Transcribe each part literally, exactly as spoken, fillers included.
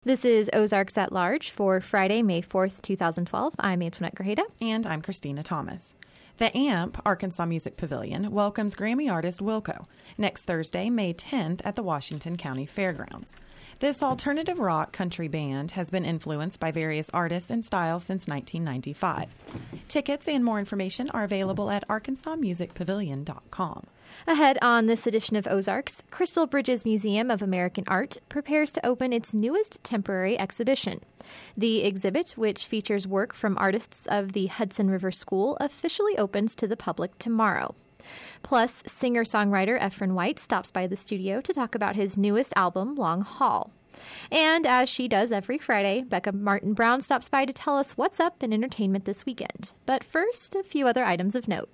This is Ozarks at Large for Friday, May fourth, twenty twelve. I'm Antoinette Grajeda. And I'm Christina Thomas. The A M P Arkansas Music Pavilion welcomes Grammy artist Wilco next Thursday, May tenth at the Washington County Fairgrounds. This alternative rock country band has been influenced by various artists and styles since nineteen ninety-five. Tickets and more information are available at arkansas music pavilion dot com. Ahead on this edition of Ozarks, Crystal Bridges Museum of American Art prepares to open its newest temporary exhibition. The exhibit, which features work from artists of the Hudson River School, officially opens to the public tomorrow. Plus, singer-songwriter Efren White stops by the studio to talk about his newest album, Long Haul. And as she does every Friday, Becca Martin Brown stops by to tell us what's up in entertainment this weekend. But first, a few other items of note.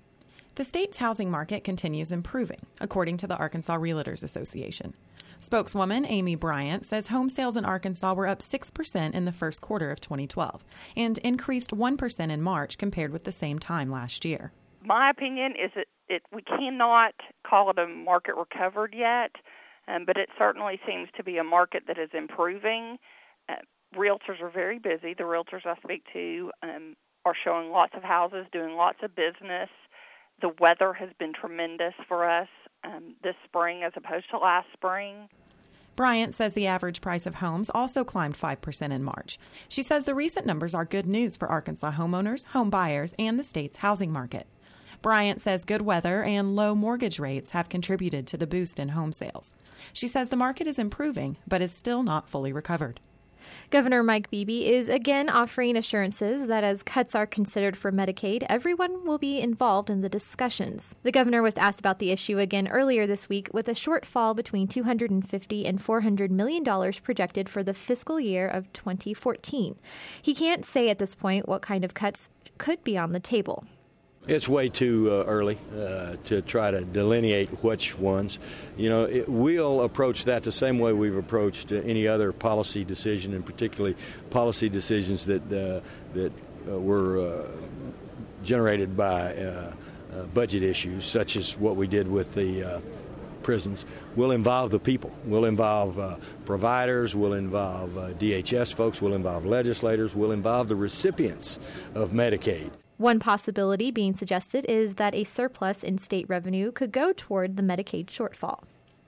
The state's housing market continues improving, according to the Arkansas Realtors Association. Spokeswoman Amy Bryant says home sales in Arkansas were up six percent in the first quarter of twenty twelve and increased one percent in March compared with the same time last year. My opinion is that it, we cannot call it a market recovered yet, um, but it certainly seems to be a market that is improving. Uh, realtors are very busy. The realtors I speak to um, are showing lots of houses, doing lots of business. The weather has been tremendous for us um, this spring as opposed to last spring. Bryant says the average price of homes also climbed five percent in March. She says the recent numbers are good news for Arkansas homeowners, home buyers, and the state's housing market. Bryant says good weather and low mortgage rates have contributed to the boost in home sales. She says the market is improving, but is still not fully recovered. Governor Mike Beebe is again offering assurances that as cuts are considered for Medicaid, everyone will be involved in the discussions. The governor was asked about the issue again earlier this week, with a shortfall between two hundred fifty and four hundred million dollars projected for the fiscal year of twenty fourteen. He can't say at this point what kind of cuts could be on the table. It's way too uh, early uh, to try to delineate which ones. You know, it, we'll approach that the same way we've approached uh, any other policy decision, and particularly policy decisions that uh, that uh, were uh, generated by uh, uh, budget issues, such as what we did with the uh, prisons. Will involve the people. Will involve uh, providers. Will involve uh, D H S folks. Will involve legislators. Will involve the recipients of Medicaid. One possibility being suggested is that a surplus in state revenue could go toward the Medicaid shortfall.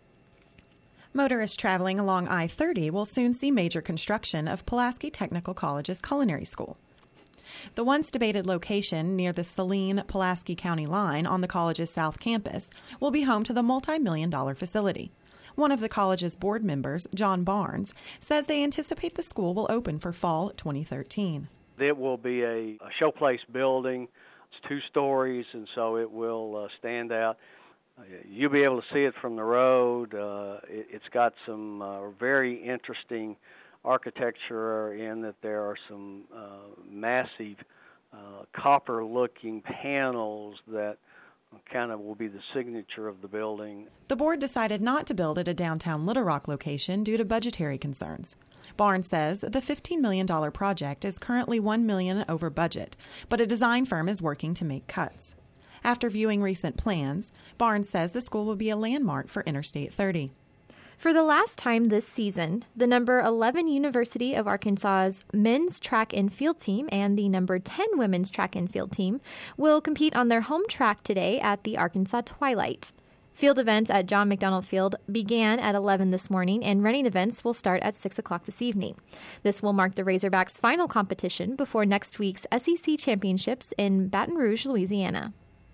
Motorists traveling along I thirty will soon see major construction of Pulaski Technical College's culinary school. The once debated location near the Saline-Pulaski County line on the college's south campus will be home to the multi-million dollar facility. One of the college's board members, John Barnes, says they anticipate the school will open for fall twenty thirteen. It will be a, a showplace building. It's two stories, and so it will uh, stand out. Uh, you'll be able to see it from the road. Uh, it, it's got some uh, very interesting architecture in that there are some uh, massive uh, copper-looking panels that kind of will be the signature of the building. The board decided not to build at a downtown Little Rock location due to budgetary concerns. Barnes says the fifteen million dollars project is currently one million dollars over budget, but a design firm is working to make cuts. After viewing recent plans, Barnes says the school will be a landmark for Interstate thirty. For the last time this season, the number eleven University of Arkansas's men's track and field team and the number ten women's track and field team will compete on their home track today at the Arkansas Twilight. Field events at John McDonald Field began at eleven this morning, and running events will start at six o'clock this evening. This will mark the Razorbacks' final competition before next week's S E C Championships in Baton Rouge, Louisiana.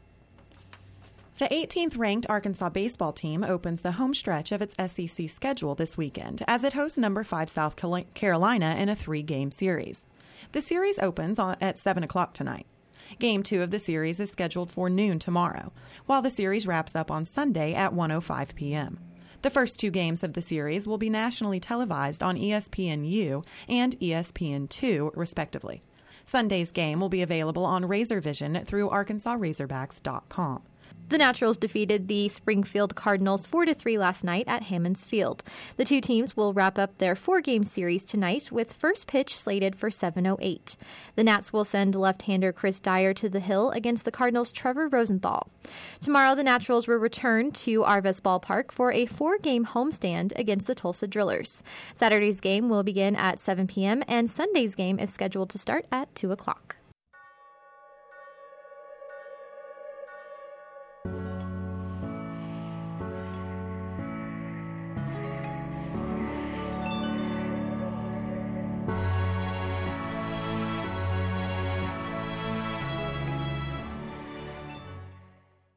The eighteenth ranked Arkansas baseball team opens the home stretch of its S E C schedule this weekend as it hosts number five South Carolina in a three-game series. The series opens at seven o'clock tonight. Game two of the series is scheduled for noon tomorrow, while the series wraps up on Sunday at one oh five p.m. The first two games of the series will be nationally televised on E S P N U and E S P N two, respectively. Sunday's game will be available on Razorvision through arkansas razorbacks dot com. The Naturals defeated the Springfield Cardinals four to three last night at Hammonds Field. The two teams will wrap up their four-game series tonight with first pitch slated for seven oh eight. The Nats will send left-hander Chris Dyer to the hill against the Cardinals' Trevor Rosenthal. Tomorrow, the Naturals will return to Arvest Ballpark for a four-game homestand against the Tulsa Drillers. Saturday's game will begin at seven p.m., and Sunday's game is scheduled to start at two o'clock.